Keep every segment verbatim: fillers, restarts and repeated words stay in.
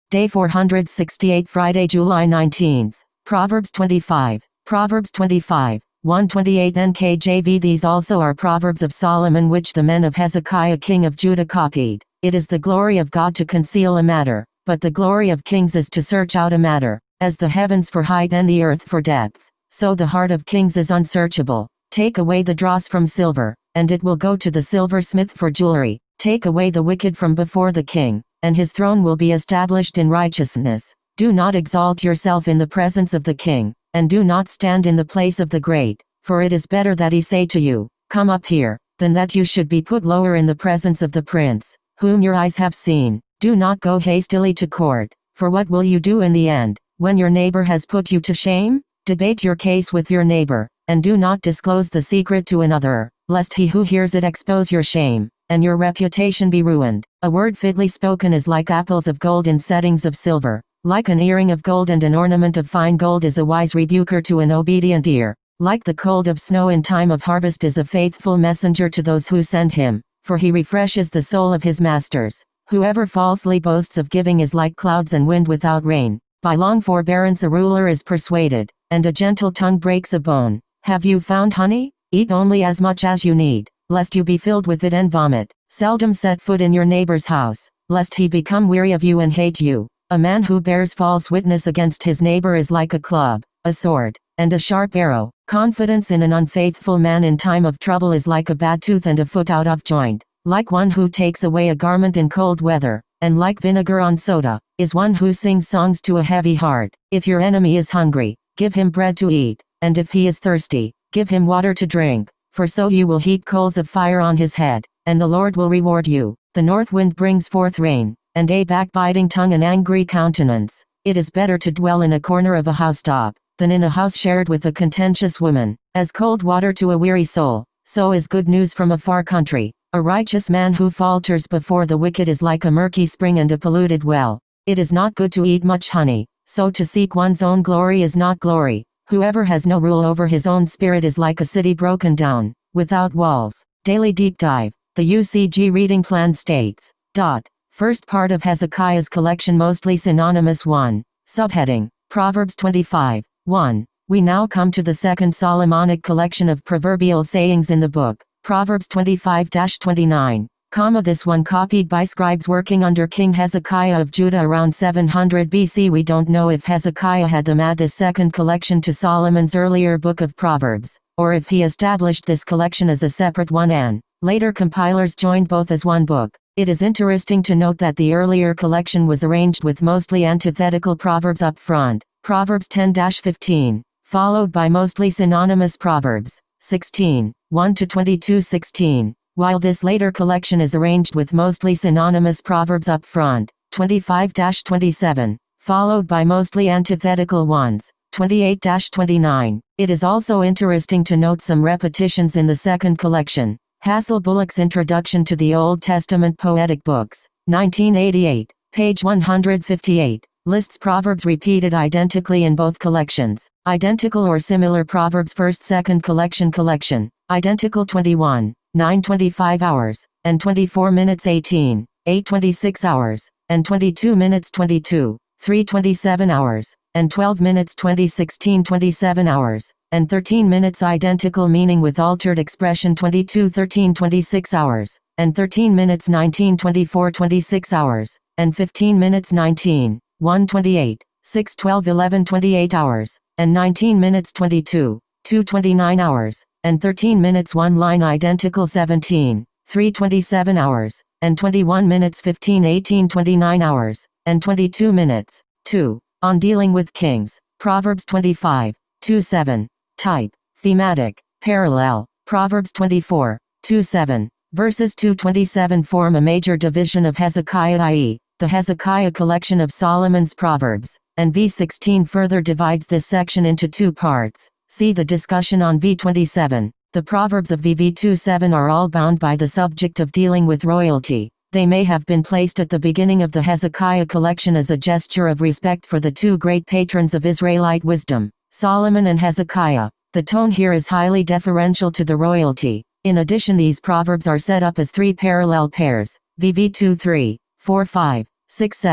Day four hundred sixty-eight, Friday, July nineteenth. Proverbs twenty-five. Proverbs twenty-five, one twenty-eight N K J V. These also are Proverbs of Solomon, which the men of Hezekiah king of Judah copied. It is the glory of God to conceal a matter, but the glory of kings is to search out a matter. As the heavens for height and the earth for depth, so the heart of kings is unsearchable. Take away the dross from silver, and it will go to the silversmith for jewelry. Take away the wicked from before the king, and his throne will be established in righteousness. Do not exalt yourself in the presence of the king, and do not stand in the place of the great, for it is better that he say to you, Come up here, than that you should be put lower in the presence of the prince, whom your eyes have seen. Do not go hastily to court, for what will you do in the end, when your neighbor has put you to shame? Debate your case with your neighbor, and do not disclose the secret to another, lest he who hears it expose your shame, and your reputation be ruined. A word fitly spoken is like apples of gold in settings of silver. Like an earring of gold and an ornament of fine gold is a wise rebuker to an obedient ear. Like the cold of snow in time of harvest is a faithful messenger to those who send him, for he refreshes the soul of his masters. Whoever falsely boasts of giving is like clouds and wind without rain. By long forbearance a ruler is persuaded, and a gentle tongue breaks a bone. Have you found honey? Eat only as much as you need, lest you be filled with it and vomit. Seldom set foot in your neighbor's house, lest he become weary of you and hate you. A man who bears false witness against his neighbor is like a club, a sword, and a sharp arrow. Confidence in an unfaithful man in time of trouble is like a bad tooth and a foot out of joint. Like one who takes away a garment in cold weather, and like vinegar on soda, is one who sings songs to a heavy heart. If your enemy is hungry, give him bread to eat, and if he is thirsty, give him water to drink, for so you will heap coals of fire on his head, and the Lord will reward you. The north wind brings forth rain, and a backbiting tongue an angry countenance. It is better to dwell in a corner of a housetop, than in a house shared with a contentious woman. As cold water to a weary soul, so is good news from a far country. A righteous man who falters before the wicked is like a murky spring and a polluted well. It is not good to eat much honey, so to seek one's own glory is not glory. Whoever has no rule over his own spirit is like a city broken down, without walls. Daily Deep Dive. The U C G reading plan states. Dot. First part of Hezekiah's collection mostly synonymous one. Subheading. Proverbs twenty-five. one. We now come to the second Solomonic collection of proverbial sayings in the book. Proverbs twenty-five to twenty-nine. Comma this one copied by scribes working under King Hezekiah of Judah around seven hundred B C. We don't know if Hezekiah had them add this second collection to Solomon's earlier book of Proverbs, or if he established this collection as a separate one and later compilers joined both as one book. It is interesting to note that the earlier collection was arranged with mostly antithetical proverbs up front, Proverbs ten to fifteen, followed by mostly synonymous proverbs, sixteen, one to twenty-two sixteen, while this later collection is arranged with mostly synonymous proverbs up front, twenty-five to twenty-seven, followed by mostly antithetical ones, twenty-eight to twenty-nine. It is also interesting to note some repetitions in the second collection. Hassel Bullock's Introduction to the Old Testament Poetic Books, nineteen eighty-eight, page one hundred fifty-eight, lists proverbs repeated identically in both collections. Identical or similar proverbs first second collection collection, identical twenty-one, nine twenty-five hours, and twenty-four minutes eighteen, eight twenty-six hours, and twenty-two minutes twenty-two, three twenty-seven hours, and twelve minutes twenty sixteen twenty-seven hours, and thirteen minutes identical meaning with altered expression twenty-two thirteen twenty-six hours, and thirteen minutes nineteen twenty-four twenty-six hours, and fifteen minutes nineteen, one twenty-eight, six twelve eleven twenty-eight hours, and nineteen minutes twenty-two, two twenty-nine hours, and thirteen minutes one line identical seventeen, three twenty-seven hours, and twenty-one minutes fifteen eighteen twenty-nine hours, and twenty-two minutes, two. On dealing with kings, Proverbs twenty-five, two seven. Type, thematic, parallel, Proverbs twenty-four, two seven. Verses two twenty-seven form a major division of Hezekiah, that is, the Hezekiah collection of Solomon's Proverbs, and V sixteen further divides this section into two parts. See the discussion on V twenty-seven. The Proverbs of V V twenty-seven are all bound by the subject of dealing with royalty. They may have been placed at the beginning of the Hezekiah collection as a gesture of respect for the two great patrons of Israelite wisdom, Solomon and Hezekiah. The tone here is highly deferential to the royalty. In addition, these proverbs are set up as three parallel pairs, V V twenty-three, four five, six seven,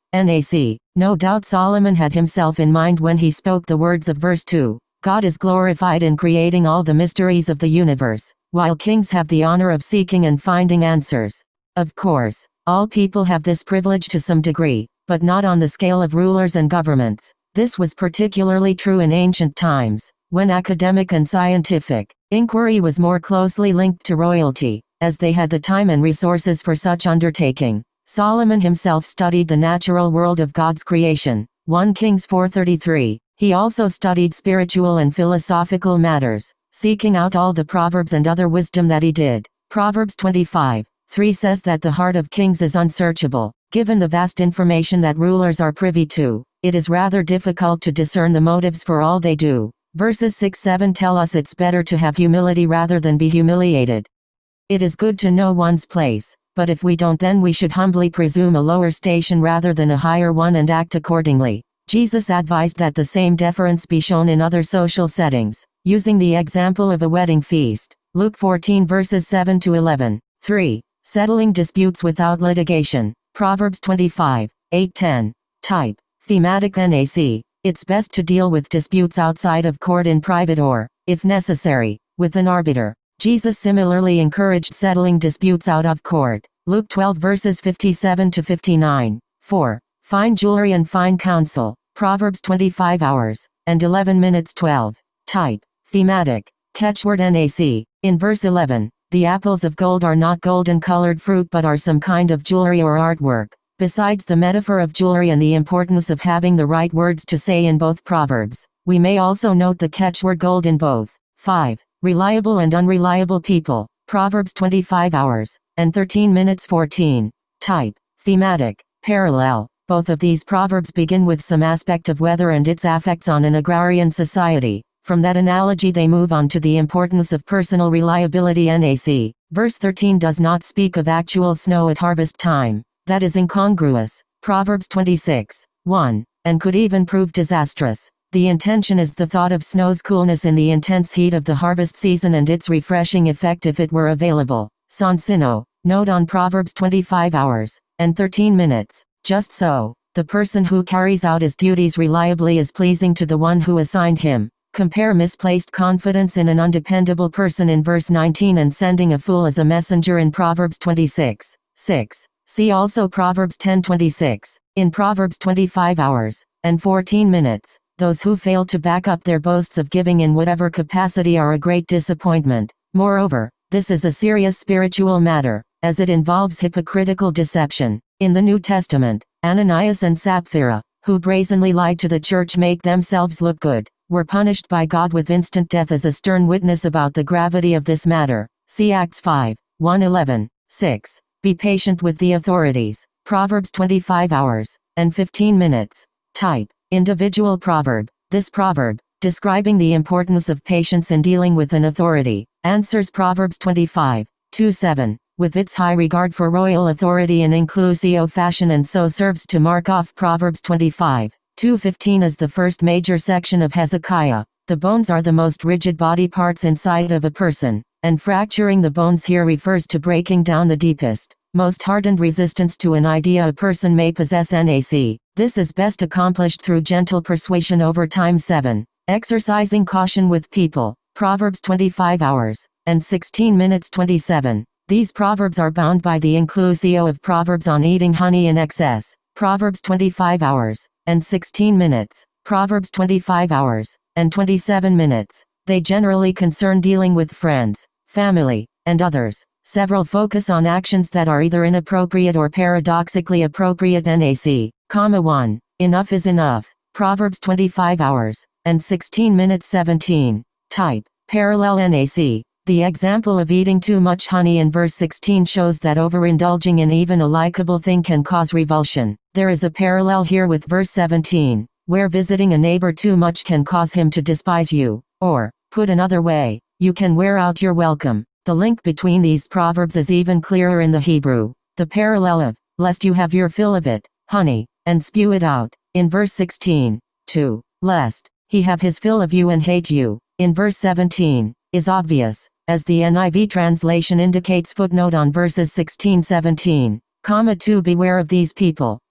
nac. No doubt Solomon had himself in mind when he spoke the words of verse two. God is glorified in creating all the mysteries of the universe, while kings have the honor of seeking and finding answers. Of course, all people have this privilege to some degree, but not on the scale of rulers and governments. This was particularly true in ancient times, when academic and scientific inquiry was more closely linked to royalty, as they had the time and resources for such undertaking. Solomon himself studied the natural world of God's creation. First Kings four thirty-three. He also studied spiritual and philosophical matters, seeking out all the proverbs and other wisdom that he did. Proverbs twenty-five three says that the heart of kings is unsearchable. Given the vast information that rulers are privy to, it is rather difficult to discern the motives for all they do. Verses six seven tell us it's better to have humility rather than be humiliated. It is good to know one's place, but if we don't, then we should humbly presume a lower station rather than a higher one and act accordingly. Jesus advised that the same deference be shown in other social settings, using the example of a wedding feast. Luke fourteen verses seven to eleven. three. Settling disputes without litigation. Proverbs twenty-five eight ten. Type. Thematic nac. It's best to deal with disputes outside of court in private or, if necessary, with an arbiter. Jesus similarly encouraged settling disputes out of court. Luke twelve verses fifty-seven to fifty-nine. four. Fine jewelry and fine counsel. Proverbs twenty-five hours and eleven minutes twelve. Type. Thematic. Catchword nac. In verse eleven, the apples of gold are not golden colored fruit but are some kind of jewelry or artwork. Besides the metaphor of jewelry and the importance of having the right words to say in both proverbs, we may also note the catchword gold in both. five. Reliable and unreliable people. Proverbs twenty-five hours and thirteen minutes fourteen. Type. Thematic. Parallel. Both of these proverbs begin with some aspect of weather and its effects on an agrarian society. From that analogy they move on to the importance of personal reliability nac. Verse thirteen does not speak of actual snow at harvest time. That is incongruous. Proverbs twenty-six one. And could even prove disastrous. The intention is the thought of snow's coolness in the intense heat of the harvest season and its refreshing effect if it were available. Sonsino. Note on Proverbs twenty-five hours and thirteen minutes. Just so, the person who carries out his duties reliably is pleasing to the one who assigned him. Compare misplaced confidence in an undependable person in verse nineteen and sending a fool as a messenger in Proverbs twenty-six six. See also Proverbs ten twenty-six. In Proverbs twenty-five hours and fourteen minutes, those who fail to back up their boasts of giving in whatever capacity are a great disappointment. Moreover, this is a serious spiritual matter, as it involves hypocritical deception. In the New Testament, Ananias and Sapphira, who brazenly lied to the church make themselves look good, were punished by God with instant death as a stern witness about the gravity of this matter. See Acts five one eleven. six. Be patient with the authorities. Proverbs twenty-five hours and fifteen minutes. Type. Individual proverb. This proverb, describing the importance of patience in dealing with an authority, answers Proverbs twenty-five two seven. With its high regard for royal authority in inclusio fashion and so serves to mark off Proverbs twenty-five two fifteen as the first major section of Hezekiah. The bones are the most rigid body parts inside of a person, and fracturing the bones here refers to breaking down the deepest, most hardened resistance to an idea a person may possess nac. This is best accomplished through gentle persuasion over time. seven. Exercising caution with people. Proverbs twenty-five hours and sixteen minutes twenty-seven. These proverbs are bound by the inclusio of proverbs on eating honey in excess. Proverbs twenty-five hours and sixteen minutes. Proverbs twenty-five hours and twenty-seven minutes. They generally concern dealing with friends, family, and others. Several focus on actions that are either inappropriate or paradoxically appropriate nac. Comma one. Enough is enough. Proverbs twenty-five hours and sixteen minutes seventeen. Type. Parallel nac. The example of eating too much honey in verse sixteen shows that overindulging in even a likable thing can cause revulsion. There is a parallel here with verse seventeen, where visiting a neighbor too much can cause him to despise you, or, put another way, you can wear out your welcome. The link between these proverbs is even clearer in the Hebrew. The parallel of, lest you have your fill of it, honey, and spew it out, in verse sixteen, to, lest he have his fill of you and hate you, in verse seventeen, is obvious, as the N I V translation indicates. Footnote on verses sixteen seventeen, comma two. Beware of these people.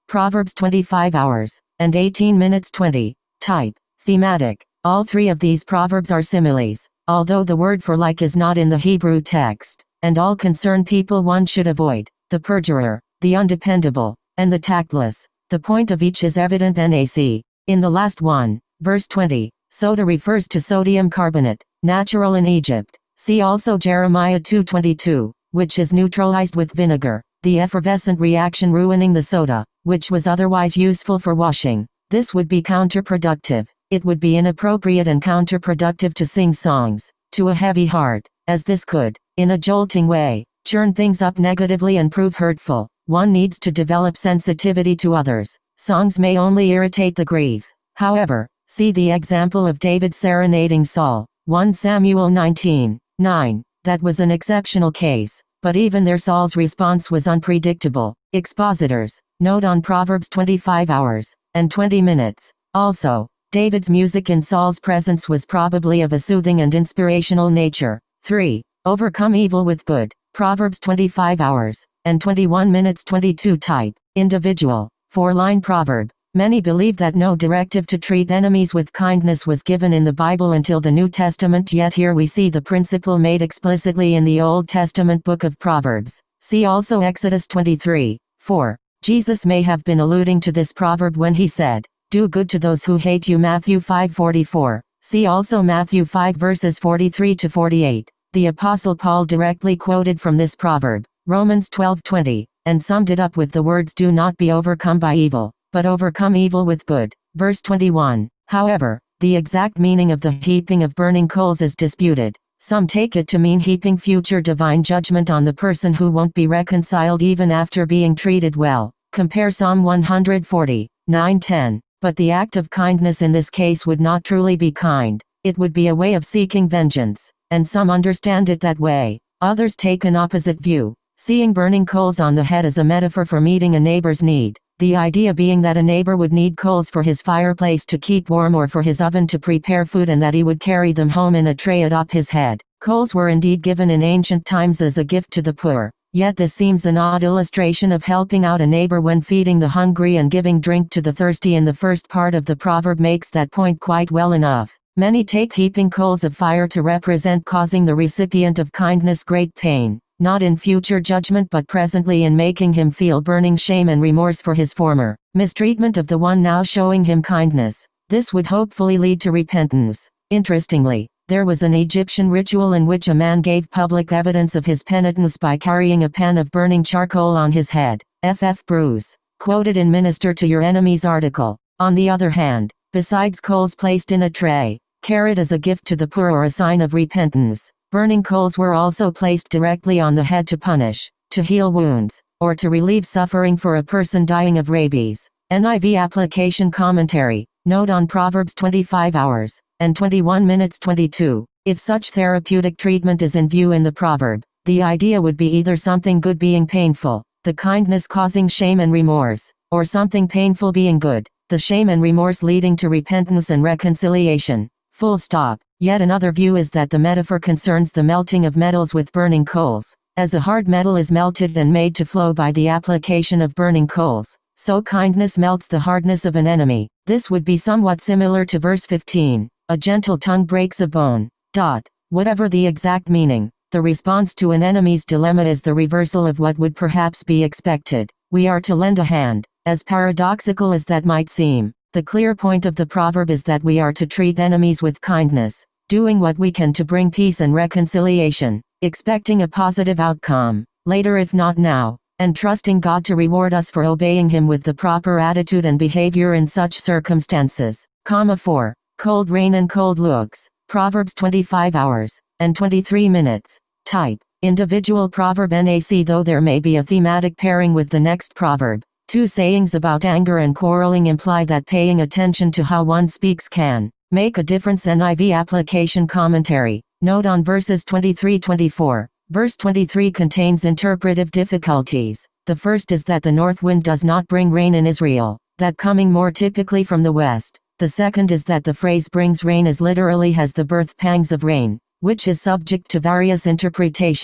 Proverbs twenty-five hours, and eighteen minutes twenty. Type. Thematic. All three of these proverbs are similes, although the word for like is not in the Hebrew text, and all concern people one should avoid: the perjurer, the undependable, and the tactless. The point of each is evident. N A C. In the last one, verse twenty, soda refers to sodium carbonate, natural in Egypt. See also Jeremiah two twenty-two, which is neutralized with vinegar, the effervescent reaction ruining the soda, which was otherwise useful for washing. This would be counterproductive. It would be inappropriate and counterproductive to sing songs to a heavy heart, as this could, in a jolting way, churn things up negatively and prove hurtful. One needs to develop sensitivity to others. Songs may only irritate the grief. However, see the example of David serenading Saul, First Samuel nineteen nine. That was an exceptional case, but even there Saul's response was unpredictable. Expositors, note on Proverbs twenty-five hours, and twenty minutes. Also, David's music in Saul's presence was probably of a soothing and inspirational nature. three. Overcome evil with good. Proverbs twenty-five hours, and twenty-one minutes twenty-two. Type. Individual. Four-line proverb. Many believe that no directive to treat enemies with kindness was given in the Bible until the New Testament, yet here we see the principle made explicitly in the Old Testament book of Proverbs. See also Exodus twenty-three four. Jesus may have been alluding to this proverb when he said, "Do good to those who hate you." Matthew five forty-four. See also Matthew five verses forty-three to forty-eight. The Apostle Paul directly quoted from this proverb, Romans twelve twenty, and summed it up with the words, "Do not be overcome by evil, but overcome evil with good." Verse twenty-one. However, the exact meaning of the heaping of burning coals is disputed. Some take it to mean heaping future divine judgment on the person who won't be reconciled even after being treated well. Compare Psalm one forty, nine ten. But the act of kindness in this case would not truly be kind. It would be a way of seeking vengeance, and some understand it that way. Others take an opposite view, seeing burning coals on the head as a metaphor for meeting a neighbor's need. The idea being that a neighbor would need coals for his fireplace to keep warm or for his oven to prepare food, and that he would carry them home in a tray atop his head. Coals were indeed given in ancient times as a gift to the poor. Yet this seems an odd illustration of helping out a neighbor when feeding the hungry and giving drink to the thirsty. In the first part of the proverb makes that point quite well enough. Many take heaping coals of fire to represent causing the recipient of kindness great pain, not in future judgment but presently in making him feel burning shame and remorse for his former mistreatment of the one now showing him kindness. This would hopefully lead to repentance. Interestingly, there was an Egyptian ritual in which a man gave public evidence of his penitence by carrying a pan of burning charcoal on his head. F F Bruce, quoted in Minister to Your Enemies article. On the other hand, besides coals placed in a tray, carried as a gift to the poor or a sign of repentance, burning coals were also placed directly on the head to punish, to heal wounds, or to relieve suffering for a person dying of rabies. N I V Application Commentary. Note on Proverbs twenty-five hours, and twenty-one minutes twenty-two. If such therapeutic treatment is in view in the proverb, the idea would be either something good being painful, the kindness causing shame and remorse, or something painful being good, the shame and remorse leading to repentance and reconciliation. Full stop. Yet another view is that the metaphor concerns the melting of metals with burning coals. As a hard metal is melted and made to flow by the application of burning coals, so kindness melts the hardness of an enemy. This would be somewhat similar to verse fifteen. A gentle tongue breaks a bone. Dot. Whatever the exact meaning, the response to an enemy's dilemma is the reversal of what would perhaps be expected. We are to lend a hand. As paradoxical as that might seem, the clear point of the proverb is that we are to treat enemies with kindness, doing what we can to bring peace and reconciliation, expecting a positive outcome, later if not now, and trusting God to reward us for obeying Him with the proper attitude and behavior in such circumstances. Comma four. Cold rain and cold looks. Proverbs twenty-five hours, and twenty-three minutes. Type. Individual proverb N A C. Though there may be a thematic pairing with the next proverb, two sayings about anger and quarreling imply that paying attention to how one speaks can make a difference. N I V Application Commentary. Note on verses twenty-three to twenty-four. Verse twenty-three contains interpretive difficulties. The first is that the north wind does not bring rain in Israel, that coming more typically from the west. The second is that the phrase brings rain as literally has the birth pangs of rain, which is subject to various interpretations.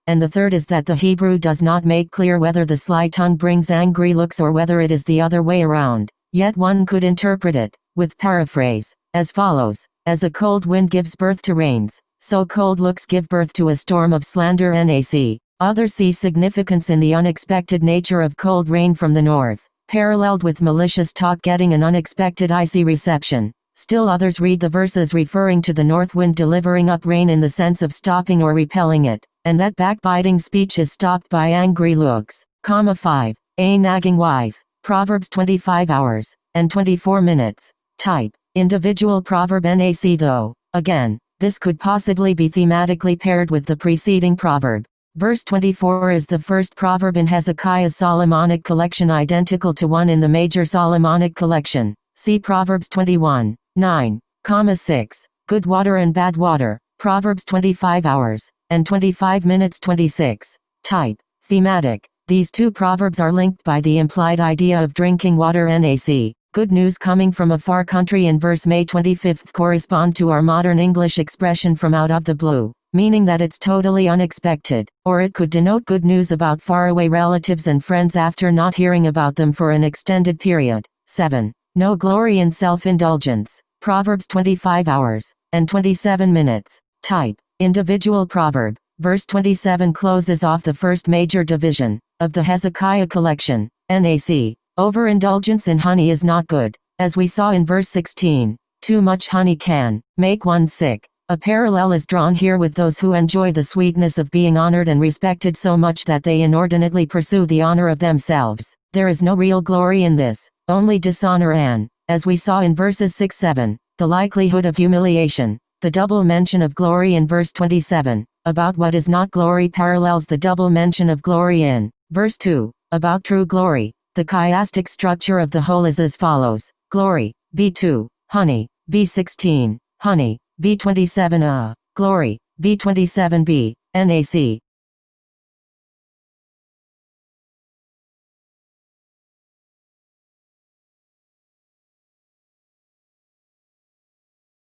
and the third is that the Hebrew does not make clear whether the sly tongue brings angry looks or whether it is the other way around. Yet one could interpret it, with paraphrase, as follows: as a cold wind gives birth to rains, so cold looks give birth to a storm of slander. N A C. Others see significance in the unexpected nature of cold rain from the north, paralleled with malicious talk getting an unexpected icy reception. Still others read the verses referring to the north wind delivering up rain in the sense of stopping or repelling it, and that backbiting speech is stopped by angry looks. Comma five. A nagging wife. Proverbs twenty-five hours and twenty-four minutes. Type. Individual proverb. N A C. Though, again, this could possibly be thematically paired with the preceding proverb. Verse twenty-four is the first proverb in Hezekiah's Solomonic collection, identical to one in the major Solomonic collection. See Proverbs twenty-one, nine, six. Good water and bad water. Proverbs twenty-five hours and twenty-five minutes. twenty-six. Type. Thematic. These two proverbs are linked by the implied idea of drinking water. N A C. Good news coming from a far country in verse May twenty-fifth correspond to our modern English expression from out of the blue, meaning that it's totally unexpected, or it could denote good news about faraway relatives and friends after not hearing about them for an extended period. seven. No glory in self-indulgence. Proverbs twenty-five hours and twenty-seven minutes. Type. Individual proverb. Verse twenty-seven closes off the first major division of the Hezekiah collection. N A C. Overindulgence in honey is not good, as we saw in verse sixteen. Too much honey can make one sick. A parallel is drawn here with those who enjoy the sweetness of being honored and respected so much that they inordinately pursue the honor of themselves. There is no real glory in this, only dishonor and, as we saw in verses six seven, the likelihood of humiliation. The double mention of glory in verse twenty-seven, about what is not glory, parallels the double mention of glory in verse two, about true glory. The chiastic structure of the whole is as follows: glory, V two, honey, V sixteen, honey, V twenty-seven, uh, glory, V twenty-seven b, N A C.